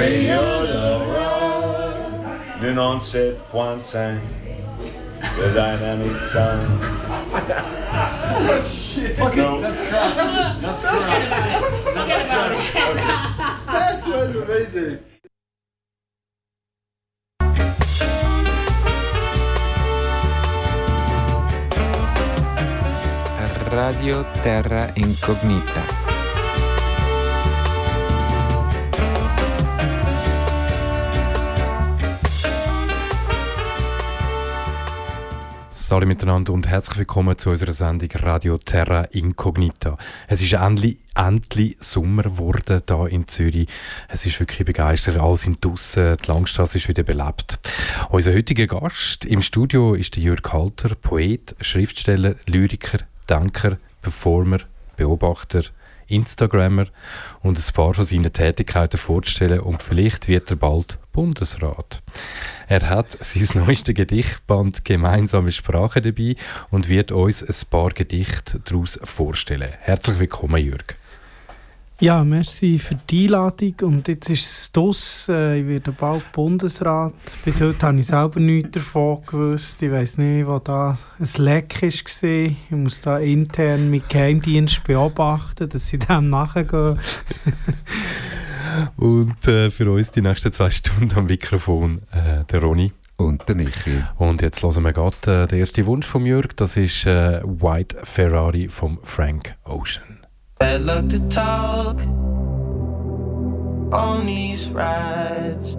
Radio Nova 97.5 The Dynamic Sound. Shit. Fuck it, that's crap. That's crap. Forget about it. That was amazing. Radio Terra Incognita. Hallo miteinander und herzlich willkommen zu unserer Sendung Radio Terra Incognita. Es ist endlich Sommer geworden hier in Zürich. Es ist wirklich begeistert, alle sind draussen, die Langstrasse ist wieder belebt. Unser heutiger Gast im Studio ist der Jürg Halter, Poet, Schriftsteller, Lyriker, Denker, Performer, Beobachter, Instagrammer und ein paar von seinen Tätigkeiten vorzustellen und vielleicht wird er bald Bundesrat. Er hat sein neuestes Gedichtband «Gemeinsame Sprache» dabei und wird uns ein paar Gedichte daraus vorstellen. Herzlich willkommen, Jürg. Ja, merci für die Einladung und jetzt ist es draus. Ich werde bald Bundesrat. Bis heute habe ich selber nichts davon gewusst. Ich weiss nicht, wo da ein Leck war. Ich muss da intern mit Geheimdienst beobachten, dass sie dem nachgehen. Und für uns die nächsten 2 Stunden am Mikrofon der Ronny. Und der Michi. Und jetzt hören wir gerade den ersten Wunsch von Jürg. Das ist White Ferrari von Frank Ocean. Bad luck to talk on these rides.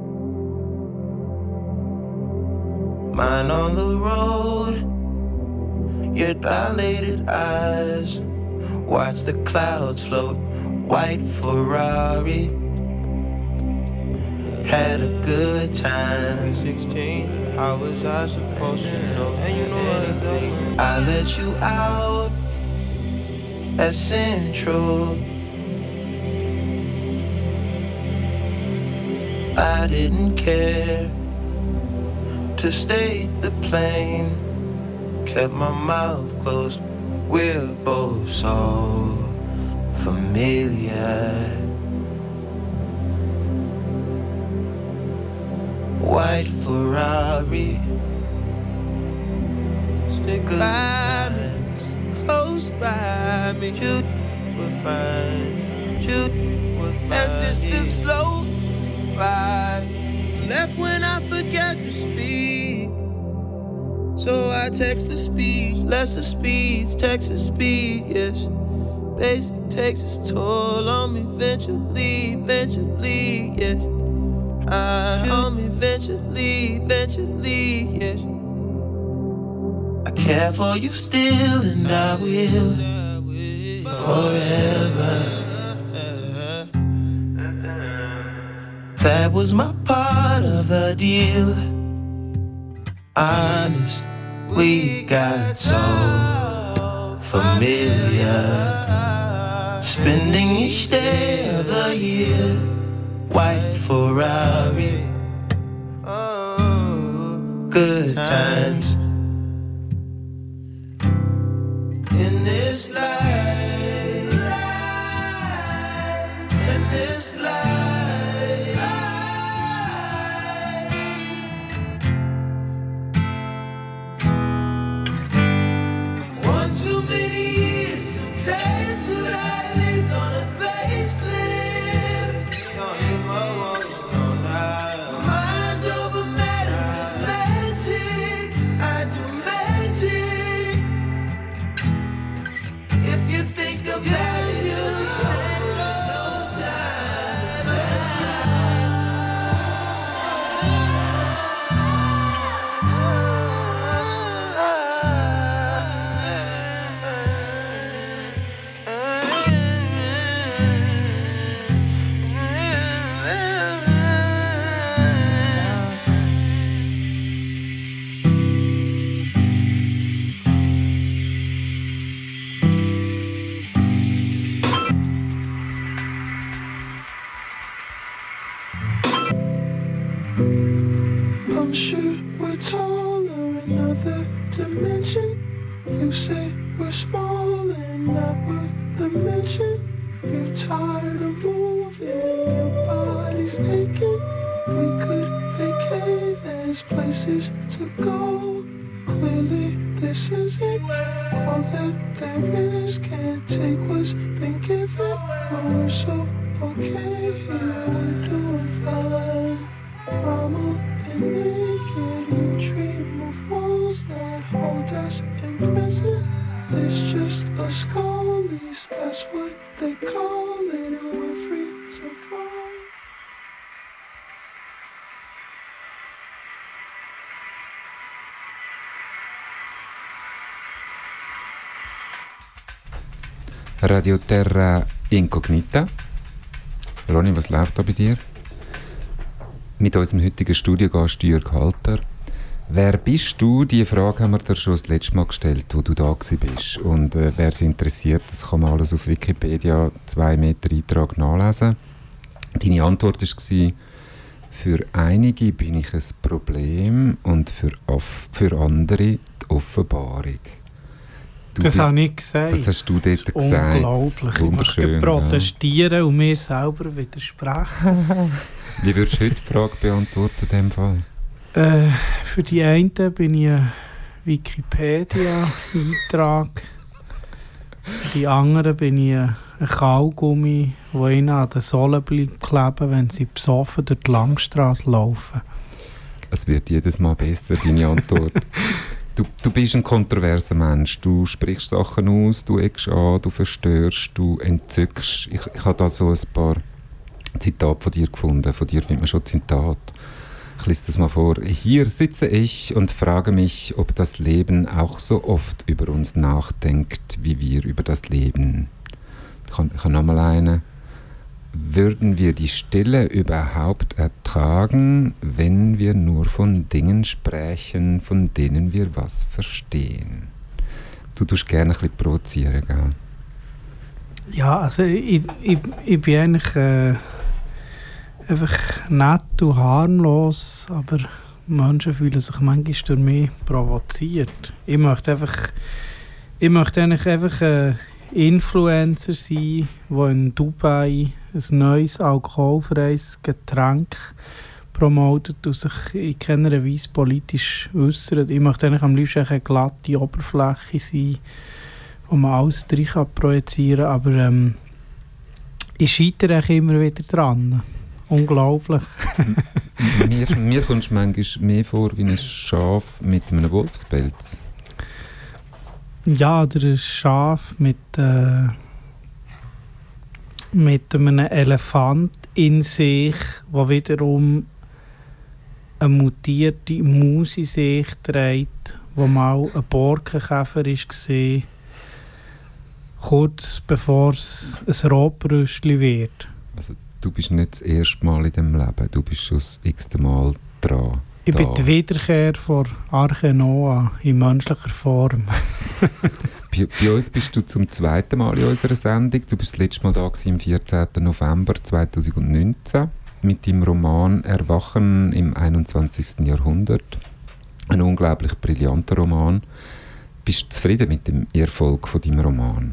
Mine on the road, your dilated eyes. Watch the clouds float, white Ferrari. Had a good time. 16, how was I supposed to know anything? I let you out at Central. I didn't care to stay the plane. Kept my mouth closed. We're both so familiar. White Ferrari. Stick by me, close by me. You will find, you will find. As this slow ride, left when I forget to speak. So I text the speech, lesser speeds, Texas speed, yes. Basic takes its toll on me eventually, yes. On me eventually, yes. I care for you still and I will forever. That was my part of the deal. Honest, we got so familiar. Spending each day of the year, white Ferrari. Good times in this life, in this life. One too many years, some taste to that leads on a facelift. Mind over matter is magic. I do magic. If you think about it, you'll spend no time. I'm sure we're taller in other dimension. You say we're small and not worth the mention. You're tired of moving, your body's aching. We could vacate, there's places to go. Clearly this is it, all that there is. Can't take what's been given, but we're so okay here, we're doing fine. Mama and naked, you dream of walls that hold us in prison. It's just a skull, at least that's what they call it, and we're free to roam. Radio Terra Incognita. Ronny, was läuft da bei dir? Mit unserem heutigen Studiogast Jürg Halter. Wer bist du? Diese Frage haben wir dir schon das letzte Mal gestellt, wo du da bist. Und wer es interessiert, das kann man alles auf Wikipedia 2 Meter Eintrag nachlesen. Deine Antwort war, für einige bin ich ein Problem und für andere die Offenbarung. Das habe ich gesagt. Das hast du dort gesagt. Unglaublich. Ich möchte protestieren und mir selber widersprechen. Wie würdest du heute die Frage beantworten in diesem Fall? Für die einen bin ich ein Wikipedia-Eintrag. Für die anderen bin ich ein Kaugummi, der ihnen an den Sohlen bleibt kleben, wenn sie besoffen durch die Langstrasse laufen. Es wird jedes Mal besser, deine Antwort. Du bist ein kontroverser Mensch. Du sprichst Sachen aus, du eckst an, du verstörst, du entzückst. Ich habe da so ein paar Zitate von dir gefunden. Von dir findet man schon Zitat. Ich lese das mal vor. Hier sitze ich und frage mich, ob das Leben auch so oft über uns nachdenkt, wie wir über das Leben. Ich habe nochmal eine. Würden wir die Stille überhaupt ertragen, wenn wir nur von Dingen sprechen, von denen wir was verstehen? Du tust gerne ein bisschen provozieren, gell? Ja, also ich bin eigentlich einfach nett und harmlos, aber Menschen fühlen sich manchmal durch mich provoziert. Ich möchte eigentlich einfach Influencer sein, der in Dubai ein neues alkoholfreies Getränk promotet und sich in keiner Weise politisch äußert. Ich möchte eigentlich am liebsten eine glatte Oberfläche sein, wo man alles drin projizieren kann, aber ich scheitere immer wieder dran. Unglaublich. Mir kommst du manchmal mehr vor wie ein Schaf mit einem Wolfspelz. Ja, oder ein Schaf mit einem Elefant in sich, der wiederum eine mutierte Maus in sich trägt, wo mal ein Borkenkäfer war, kurz bevor es ein Rotbrüstchen wird. Also, du bist nicht das erste Mal in diesem Leben, du bist schon das x-te Mal dran. Ich bin die Wiederkehr von Arche Noah in menschlicher Form. Bei uns bist du zum zweiten Mal in unserer Sendung. Du bist das letzte Mal da am 14. November 2019 mit deinem Roman «Erwachen im 21. Jahrhundert». Ein unglaublich brillanter Roman. Bist du zufrieden mit dem Erfolg von deinem Roman?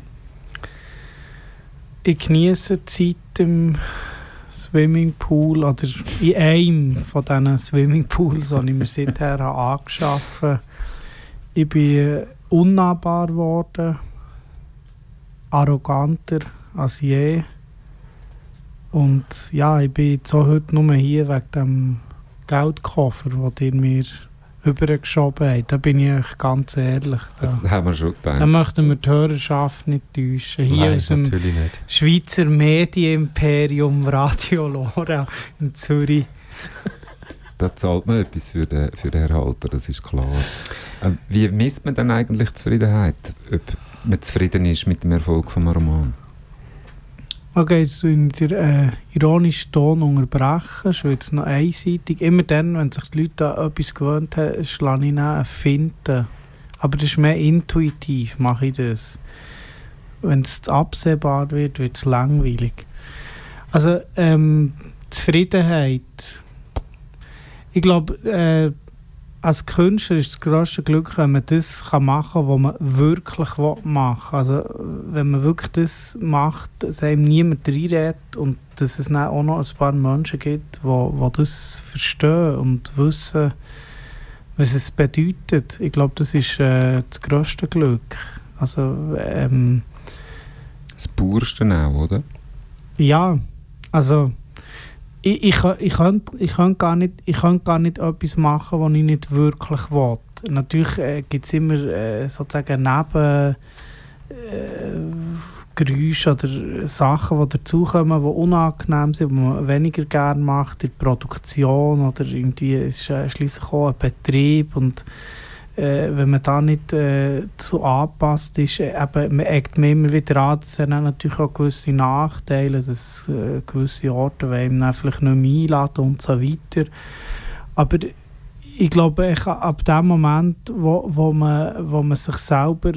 Ich genieße die Zeit im Swimmingpool oder in einem von diesen Swimmingpools, die ich mir seither angeschafft habe. Ich bin unnahbar geworden, arroganter als je. Und ja, ich bin jetzt auch heute nur hier wegen dem Geldkoffer, den ihr mir übergeschoben habt. Da bin ich ganz ehrlich. Das haben wir schon gedacht. Da möchten wir die Hörerschaft nicht täuschen. Hier Nein, aus dem natürlich nicht. Schweizer Medienimperium Radio Lora in Zürich. Da zahlt man etwas für den Erhalter, das ist klar. Wie misst man denn eigentlich Zufriedenheit? Ob man zufrieden ist mit dem Erfolg des Romans? Okay, jetzt in der ironischen Ton unterbrechen, schon jetzt noch einseitig. Immer dann, wenn sich die Leute an etwas gewöhnt haben, schlage ich dann finden. Aber das ist mehr intuitiv, mache ich das. Wenn es absehbar wird, wird es langweilig. Also, Zufriedenheit. Ich glaube, als Künstler ist das grösste Glück, wenn man das machen kann, was man wirklich machen will. Also wenn man wirklich das macht, dass einem niemand reinredet und dass es dann auch noch ein paar Menschen gibt, die das verstehen und wissen, was es bedeutet. Ich glaube, das ist das grösste Glück. Also, das Purste auch, oder? Ja, also ich könnte gar nicht etwas machen, was ich nicht wirklich will. Natürlich gibt es immer sozusagen Geräusche oder Sachen, die dazukommen, die unangenehm sind, die man weniger gerne macht, in der Produktion oder irgendwie ist schliesslich auch ein Betrieb und wenn man da nicht so angepasst ist, man eckt mir immer wieder an, dass es natürlich auch gewisse Nachteile, dass gewisse Orte einem dann vielleicht nicht mehr einladen und so weiter. Aber ich glaube, ab dem Moment, wo man sich selber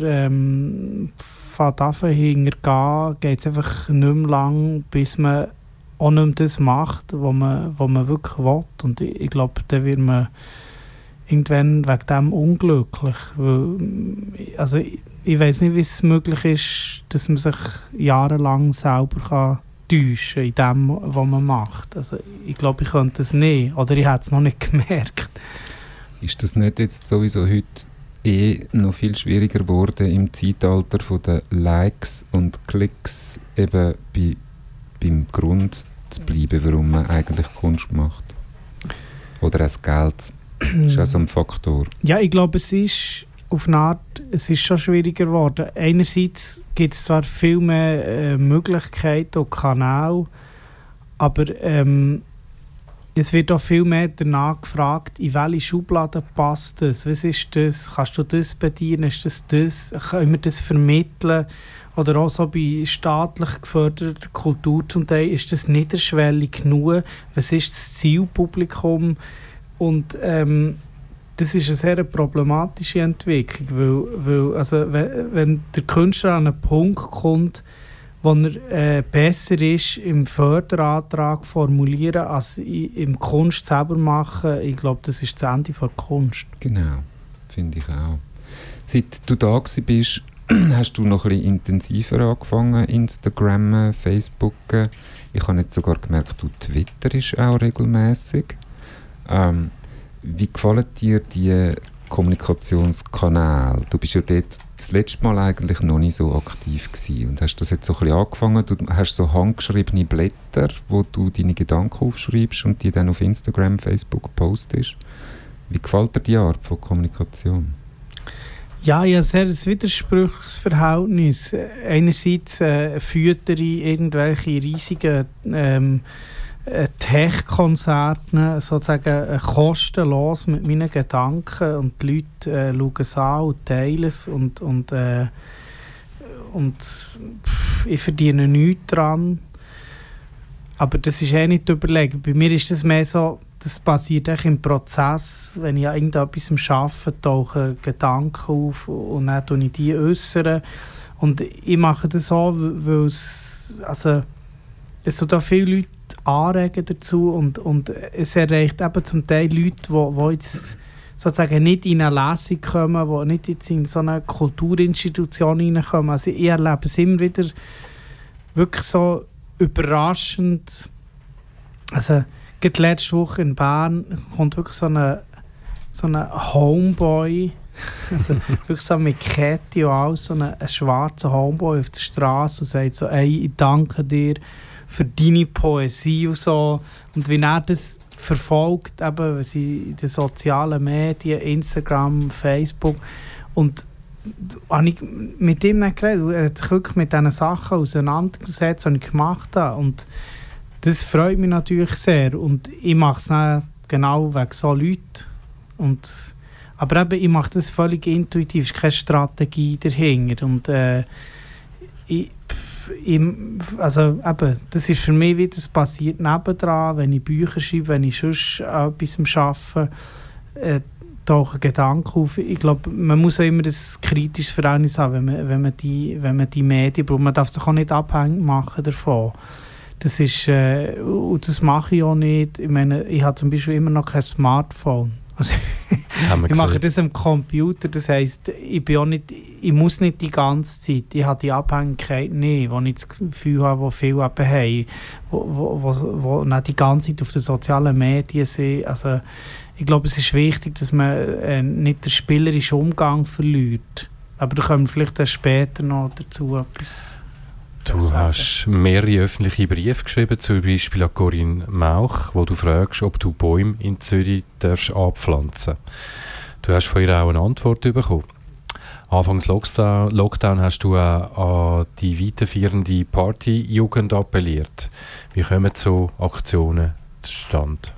hintergehen, geht es einfach nicht mehr lang, bis man auch nicht mehr das macht, was man wirklich will. Und ich glaube, dann wird man irgendwann wegen dem unglücklich. Weil, also ich weiss nicht, wie es möglich ist, dass man sich jahrelang selber täuschen kann in dem, was man macht. Also ich glaube, ich könnte es nicht. Oder ich hätte es noch nicht gemerkt. Ist das nicht jetzt sowieso heute noch viel schwieriger geworden im Zeitalter von den Likes und Klicks, eben beim Grund zu bleiben, warum man eigentlich Kunst macht? Oder auch das Geld? Das ist auch so ein Faktor. Ja, ich glaube, es ist auf eine Art, es ist schon schwieriger geworden. Einerseits gibt es zwar viel mehr Möglichkeiten und Kanäle, aber es wird auch viel mehr danach gefragt, in welche Schublade passt das? Was ist das? Kannst du das bedienen? Ist das? Können wir das vermitteln? Oder auch so bei staatlich geförderter Kultur zum Teil, ist das niederschwellig genug? Was ist das Zielpublikum? Und das ist eine sehr problematische Entwicklung, weil also, wenn der Künstler an einen Punkt kommt, wo er besser ist im Förderantrag formulieren als im Kunst selber machen, ich glaube, das ist das Ende der Kunst. Genau, finde ich auch. Seit du da bist, hast du noch ein bisschen intensiver angefangen, Instagram, Facebook. Ich habe jetzt sogar gemerkt, du twitterst auch regelmäßig. Wie gefallen dir die Kommunikationskanäle? Du bist ja dort das letzte Mal eigentlich noch nicht so aktiv gewesen und hast das jetzt so ein bisschen angefangen. Du hast so handgeschriebene Blätter, wo du deine Gedanken aufschreibst und die dann auf Instagram, Facebook postest. Wie gefällt dir die Art von Kommunikation? Ja, ich habe sehr ein widersprüchliches Verhältnis. Einerseits füttere ich irgendwelche riesigen Tech-Konzerte sozusagen kostenlos mit meinen Gedanken und die Leute schauen es an und teilen es und ich verdiene nichts daran. Aber das ist nicht überlegt. Bei mir ist das mehr so, das passiert im Prozess, wenn ich an irgendetwas arbeite, tauchen Gedanken auf und dann äußere ich die äußern. Und ich mache das so, weil es so da viele Leute anregen dazu und es erreicht eben zum Teil Leute, die jetzt sozusagen nicht in eine Lesung kommen, die nicht jetzt in so eine Kulturinstitution hineinkommen. Also ich erlebe es immer wieder wirklich so überraschend. Also gerade letzte Woche in Bern kommt wirklich so ein Homeboy, also wirklich so mit Kette und alles, so ein schwarzer Homeboy auf der Straße und sagt so, «Ey, ich danke dir für deine Poesie» und so. Und wie er das verfolgt, eben in den sozialen Medien, Instagram, Facebook. Und habe ich mit ihm nicht geredet. Er hat sich wirklich mit diesen Sachen auseinandergesetzt, die ich gemacht habe. Und das freut mich natürlich sehr. Und ich mache es dann genau wegen so Leuten. Aber eben, ich mache das völlig intuitiv. Es ist keine Strategie dahinter. Und also eben, das ist für mich wie, das passiert nebendran, wenn ich Bücher schreibe, wenn ich sonst etwas arbeite, tauchen Gedanken auf. Ich glaube, man muss auch immer das kritische Verhältnis haben, wenn man die Medien braucht. Man darf sich auch nicht abhängig machen davon. Das ist, und das mache ich auch nicht. Ich meine, ich habe zum Beispiel immer noch kein Smartphone. Also, Ich mache das am Computer, das heisst, ich muss nicht die ganze Zeit, ich habe die Abhängigkeit nicht, wo ich das Gefühl habe, wo viele eben haben, wo nicht die ganze Zeit auf den sozialen Medien sind. Also, ich glaube, es ist wichtig, dass man nicht den spielerischen Umgang verliert. Aber da kommen wir vielleicht später noch dazu etwas. Du hast mehrere öffentliche Briefe geschrieben, zum Beispiel an Corinne Mauch, wo du fragst, ob du Bäume in Zürich darfst anpflanzen. Du hast von ihr auch eine Antwort bekommen. Anfangs Lockdown hast du auch an die weiterführende Partyjugend appelliert. Wie kommen so Aktionen zustande?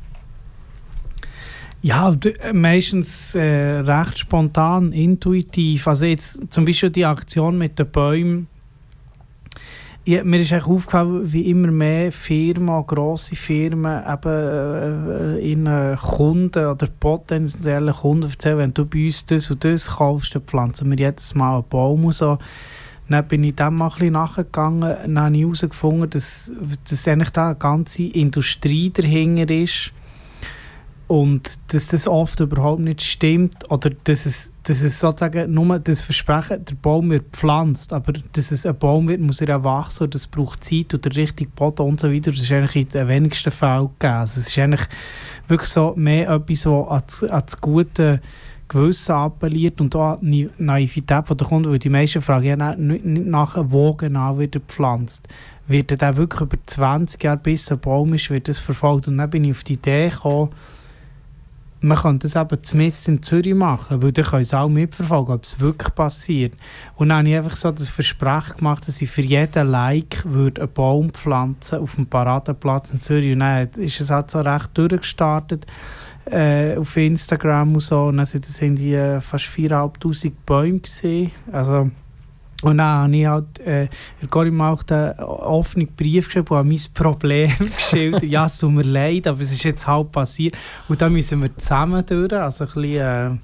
Ja, meistens recht spontan, intuitiv. Also jetzt zum Beispiel die Aktion mit den Bäumen. Mir ist eigentlich aufgefallen, wie immer mehr grosse Firmen eben ihren Kunden oder potenziellen Kunden erzählen, wenn du bei uns das und das kaufst, dann pflanzen wir jedes Mal einen Baum und so. Dann bin ich dem mal ein bisschen nachgegangen, dann habe ich herausgefunden, dass eigentlich da eine ganze Industrie dahinter ist und dass das oft überhaupt nicht stimmt oder dass es sozusagen nur das Versprechen, der Baum wird gepflanzt, aber dass es ein Baum wird, muss er ja wachsen und das braucht Zeit und der richtige Boden und so weiter. Das ist eigentlich in den wenigsten Fällen gegeben. Also es ist eigentlich wirklich so mehr etwas, was an das gute Gewissen appelliert und auch die Naivität der Kunden, weil die meisten fragen ja nicht nachher, wo genau wird er gepflanzt. Wird er wirklich über 20 Jahre, bis ein Baum ist, wird das verfolgt. Und dann bin ich auf die Idee gekommen, man könnte das eben zumindest in Zürich machen, weil dann können sie auch mitverfolgen, ob es wirklich passiert. Und dann habe ich einfach so das Versprechen gemacht, dass ich für jeden Like würde einen Baum pflanzen auf dem Paradeplatz in Zürich. Und dann ist es halt so recht durchgestartet auf Instagram und so. Und dann sind es irgendwie fast 4'500 Bäume gewesen. Also, und dann habe ich halt Corinne auch den offenen Brief geschrieben und habe mein Problem geschildert. Ja, es tut mir leid, aber es ist jetzt halt passiert. Und dann müssen wir zusammen durch. Also ein bisschen,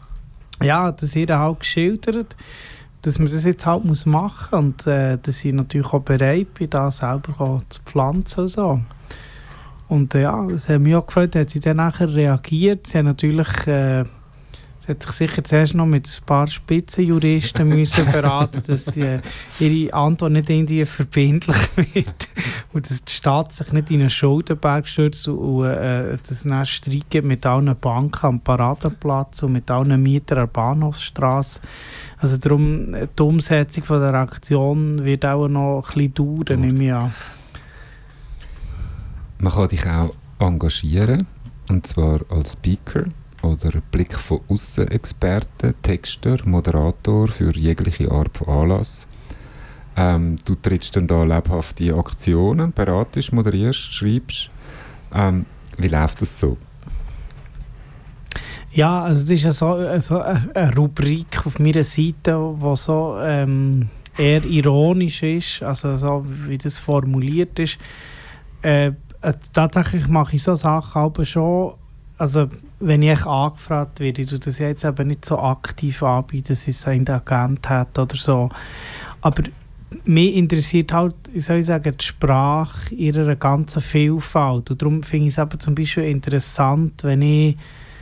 das ihr halt geschildert, dass man das jetzt halt machen muss. Und dass ich natürlich auch bereit bin, da selber zu pflanzen und so. Und das hat mich auch gefreut, hat sie dann nachher reagiert. Sie hat natürlich... Sie hat sich sicher zuerst noch mit ein paar Spitzenjuristen müssen beraten, dass ihre Antwort nicht irgendwie verbindlich wird und dass die Stadt sich nicht in einen Schuldenberg stürzt und dass es dann Streit gibt mit allen Banken am Paradeplatz und mit allen Mietern an der Bahnhofsstrasse. Also darum, die Umsetzung von der Aktion wird auch noch ein bisschen dauern, nehme ich an. Man kann dich auch engagieren, und zwar als Speaker oder Blick von Aussen-Experte, Texter, Moderator für jegliche Art von Anlass. Du trittst dann da lebhafte Aktionen, beratest, moderierst, schreibst. Wie läuft das so? Ja, also das ist ja so eine Rubrik auf meiner Seite, die so eher ironisch ist, also so wie das formuliert ist. Tatsächlich mache ich so Sachen aber schon, also wenn ich angefragt werde, ich tue das jetzt eben nicht so aktiv anbieten, dass ich es in der Agenda hätte oder so. Aber mich interessiert halt, wie soll ich sagen, die Sprache in ihrer ganzen Vielfalt. Und darum finde ich es eben zum Beispiel interessant, wenn ich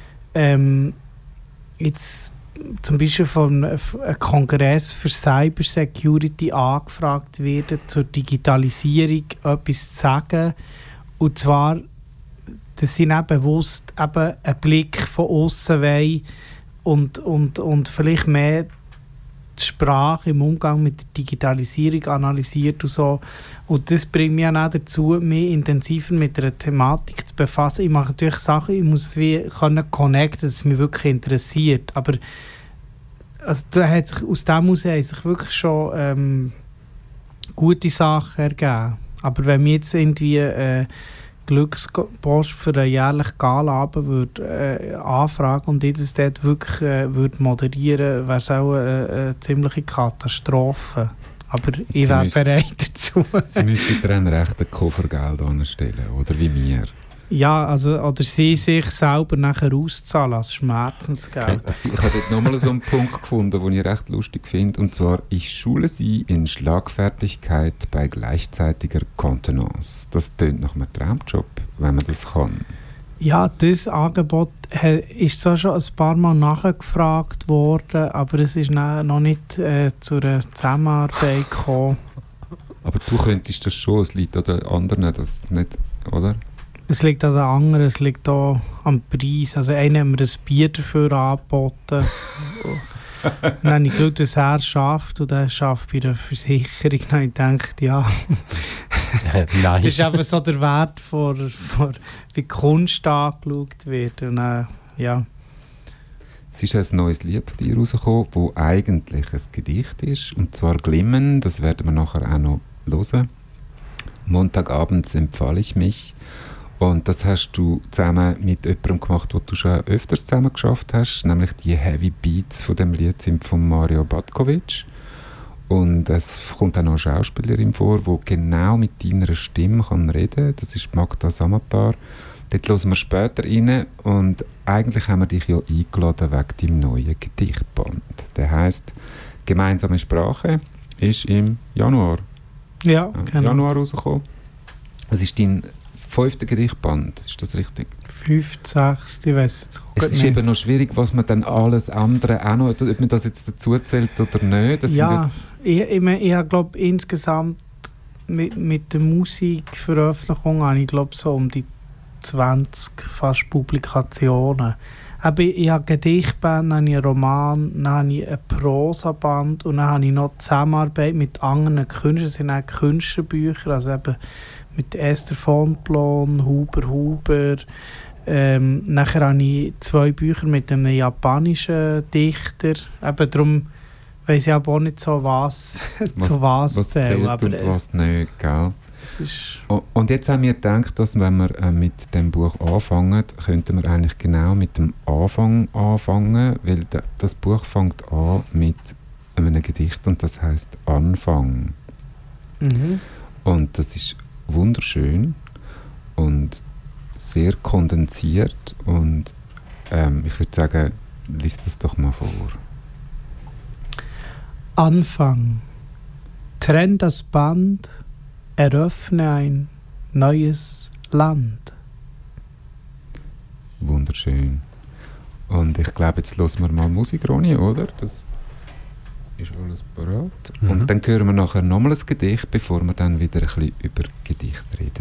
jetzt zum Beispiel von einem Kongress für Cybersecurity angefragt werde, zur Digitalisierung etwas zu sagen. Und zwar, dass sie nicht bewusst eben einen Blick von außen wollen und vielleicht mehr die Sprache im Umgang mit der Digitalisierung analysiert und so. Und das bringt mich auch dazu, mich intensiver mit der Thematik zu befassen. Ich mache natürlich Sachen, ich muss wie connecten, dass es mich wirklich interessiert. Aber also, aus dem heraus haben sich wirklich schon gute Sachen ergeben. Aber wenn mir jetzt irgendwie Glückspost für einen jährlichen Gala-Abend würde anfragen und ich das dort wirklich würde moderieren, wäre es auch eine ziemliche Katastrophe. Aber ich wäre bereit dazu. Sie müssten dir einen rechten Koffergeld anstellen, oder wie mir. Ja, also, oder sie sich selber nachher auszahlen als Schmerzensgeld. Ich habe dort nochmal so einen Punkt gefunden, den ich recht lustig finde, und zwar: Ich schule sie in Schlagfertigkeit bei gleichzeitiger Kontenance. Das tönt nach einem Traumjob, wenn man das kann. Ja, das Angebot ist zwar schon ein paar Mal nachgefragt worden, aber es ist noch nicht zu einer Zusammenarbeit gekommen. Aber du könntest das schon, es liegt an den anderen, das nicht, oder? Es liegt an den anderen, es liegt auch am Preis. Also einer hat mir ein Bier dafür angeboten. Dann habe ich geschaut, was er schafft, und er schafft bei einer Versicherung. Dann habe ich gedacht, ja, Nein. das ist eben so der Wert, wie Kunst angeschaut wird. Und, ja. Es ist ein neues Lied von dir rausgekommen, das eigentlich ein Gedicht ist, und zwar «Glimmen», das werden wir nachher auch noch hören. «Montagabends empfahle ich mich». Und das hast du zusammen mit jemandem gemacht, wo du schon öfters zusammen geschafft hast, nämlich die Heavy Beats von dem Lied sind von Mario Batkovic. Und es kommt auch noch eine Schauspielerin vor, die genau mit deiner Stimme kann reden kann. Das ist Magda Samatar. Dort hören wir später rein. Und eigentlich haben wir dich ja eingeladen wegen deinem neuen Gedichtband. Der heisst «Gemeinsame Sprache», ist im Januar. Ja, genau. Januar rausgekommen. Es ist dein 5. Gedichtband, ist das richtig? 5., 6., ich weiss jetzt auch Es ist nicht. eben noch schwierig, was man dann alles andere auch noch, ob man das jetzt dazu zählt oder nicht. Das Ja, ich habe glaube insgesamt mit der Musikveröffentlichung habe ich glaube so um die 20 fast Publikationen. Aber ich habe Gedichtband, dann habe ich einen Roman, dann habe ich ein Prosaband und dann habe ich noch Zusammenarbeit mit anderen Künstlern. Das sind auch Künstlerbücher, also eben mit Esther von Plon, Huber. Nachher habe ich 2 Bücher mit einem japanischen Dichter. Eben darum weiss ich aber auch nicht so, was was zählt. zählt Aber, und was nicht, gell? es ist Und jetzt haben wir gedacht, dass wenn wir mit dem Buch anfangen, könnten wir eigentlich genau mit dem Anfang anfangen, weil das Buch fängt an mit einem Gedicht und das heisst «Anfang». Und das ist wunderschön und sehr kondensiert und ich würde sagen, lies das doch mal vor. Anfang. Trenn das Band, eröffne ein neues Land. Wunderschön. Und ich glaube, jetzt hören wir mal Musik, Ronny, oder? Das ist alles bereit. Und dann hören wir nachher nochmal ein Gedicht, bevor wir dann wieder ein bisschen über Gedicht reden.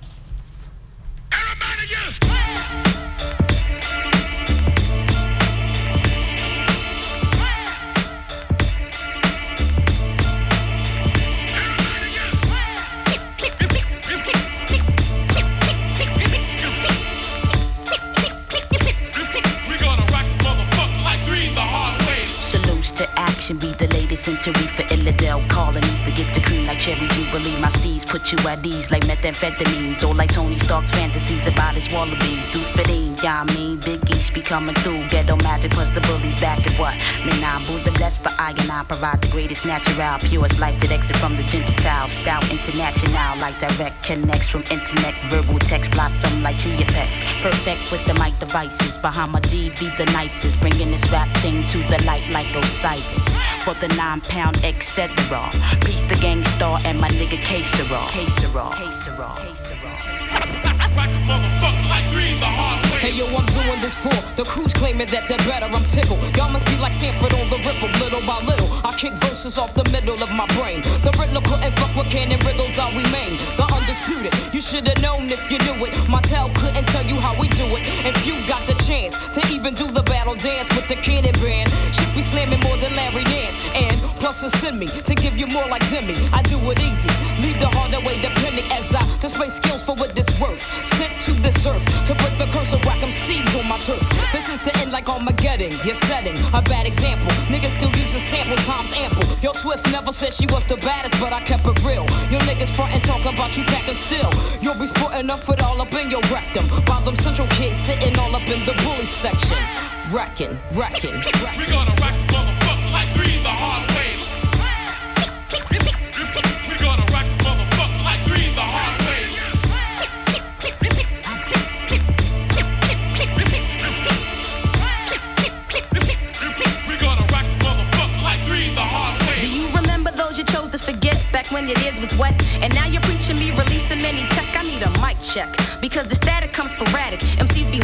Be the latest century for Illidale colonies to get the cream like Cherry Jubilee. My steeds put you at ease like methamphetamines or like Tony Stark's fantasies about his wallabies. Dudes fitting, yeah, I mean, Big East be coming through. Ghetto magic plus the bullies back at what? Menan, Buddha blessed for I and I provide the greatest natural, purest life that exit from the Gentile. Stout international like direct connects from internet, verbal text blossom like chia pets. Perfect with the mic devices. Bahama-D be the nicest, bringing this rap thing to the light like Osiris. For the 9-pound, etc. Peace the gang star and my nigga K-Sera. Hey yo, I'm doing this for the crews claiming that they're better, I'm tickled. Y'all must be like Sanford on the Ripple, little by little. I kick verses off the middle of my brain. The Riddler couldn't fuck with canon riddles, I'll remain the undisputed. You should've known if you knew it. My tell couldn't tell you how we do it. If you got the chance to even do the battle dance with the cannon band, should be slamming more than Larry Nance. And plus send me to give you more like Demi. I do it easy, leave the harder way depending as I display skills for what this worth. Sent to this earth to break the curse of whack 'em seeds on my turf. This is the end like Armageddon. You're setting a bad example. Niggas still using sample times ample. Yo, Swift never said she was the baddest, but I kept it real. Yo, niggas frontin' talking about you packing still. You'll be sporting up with all up in your rectum. While them central kids sitting all up in the bully section. Wrecking. We gonna wreck this motherfucker like 3 the hard way. We gonna wreck this motherfucker like 3 the hard way. We gonna wreck this motherfucker like 3 the hard way. Do you remember those you chose to forget back when your ears was wet? And now you're preaching me releasing many tech. I need a mic check because the static comes sporadic. MCs be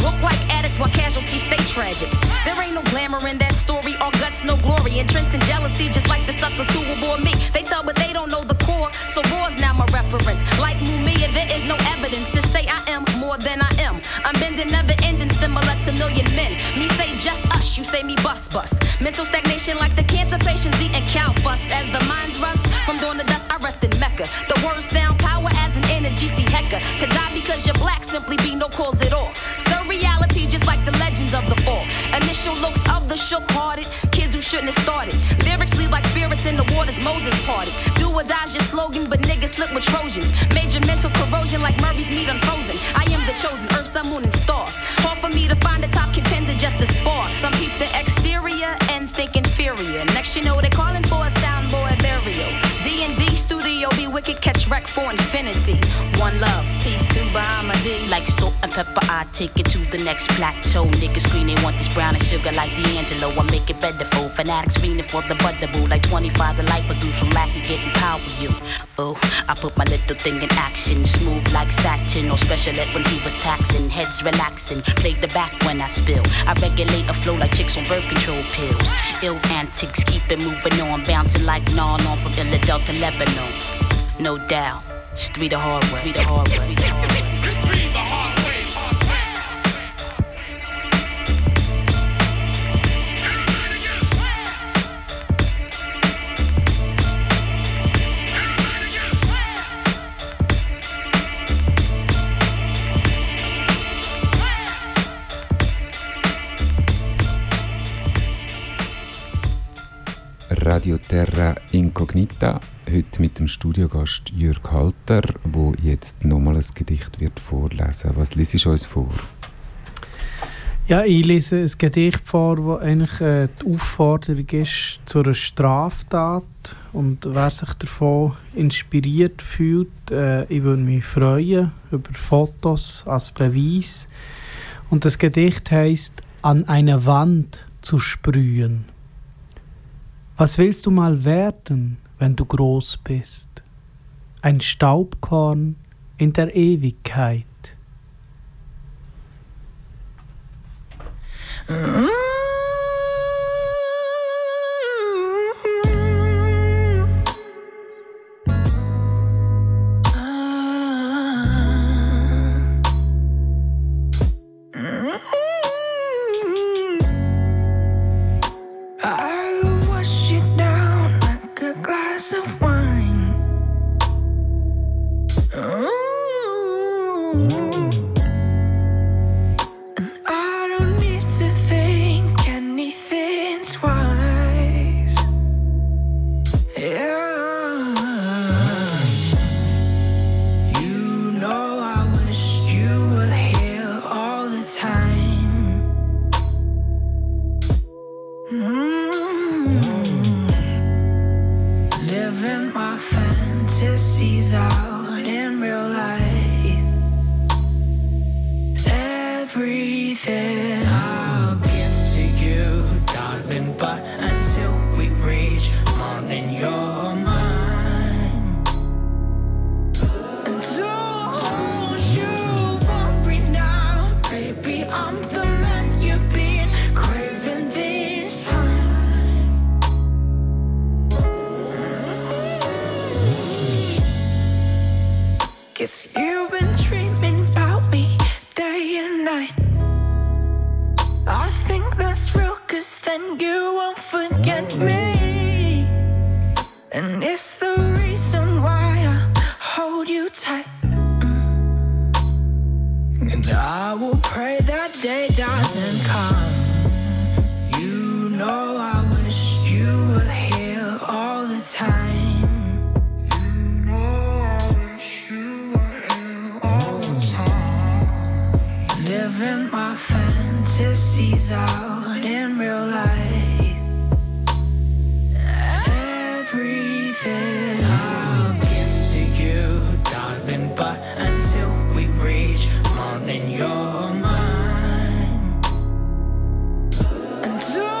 lives while casualties stay tragic. There ain't no glamour in that story, all guts, no glory. Entrenched in jealousy, just like the suckers who will bore me. They tell, but they don't know the core, so war's now my reference. Like Mumia, there is no evidence to say I am more than I am. I'm bending, never ending, similar to million men. Me say just us, you say me bust. Mental stagnation like the cancer patients eating cow fuss. As the minds rust from dawn to dusk, I rest in Mecca. The words sound power as an energy, see Hecka. Could die because you're black, simply be no cause at all. Surreality just like the legends of the fall. Initial looks of the shook-hearted kids who shouldn't have started. Lyrics lead like spirits in the waters Moses parted. Do or die's your slogan, but niggas slip with Trojans. Major mental corrosion like Murray's meat unfrozen. I am the chosen, earth, sun, moon, and stars. Hard for me to find a top contender just to spar. Some peep the exterior and think inferior. Next you know they're calling for a soundboy burial. D&D studio be wicked, catch wreck for infinity. One love, peace to Bahama-D. Like salt and pepper, I take it to the next plateau. Niggas scream they want this brown and sugar like D'Angelo. I make it better for fanatics fiending for the butterboo. Like 25 the life produce from lack of getting power you. Oh, I put my little thing in action. Smooth like satin or special ed when he was taxing. Heads relaxing, played the back when I spill. I regulate a flow like chicks on birth control pills. Ill antics, keep it moving on. Bouncing like Non on from Philadelphia to Lebanon. No doubt, it's 3 the hard way. 3 the hard way. 3 the hard way. Radio Terra Incognita, heute mit dem Studiogast Jörg Halter, der jetzt nochmal ein Gedicht wird vorlesen. Was liest du uns vor? Ja, ich lese ein Gedicht vor, das eigentlich die Aufforderung ist zu einer Straftat. Und wer sich davon inspiriert fühlt, ich würde mich freuen über Fotos als Beweis. Und das Gedicht heisst «An eine Wand zu sprühen». Was willst du mal werden, wenn du groß bist? Ein Staubkorn in der Ewigkeit. And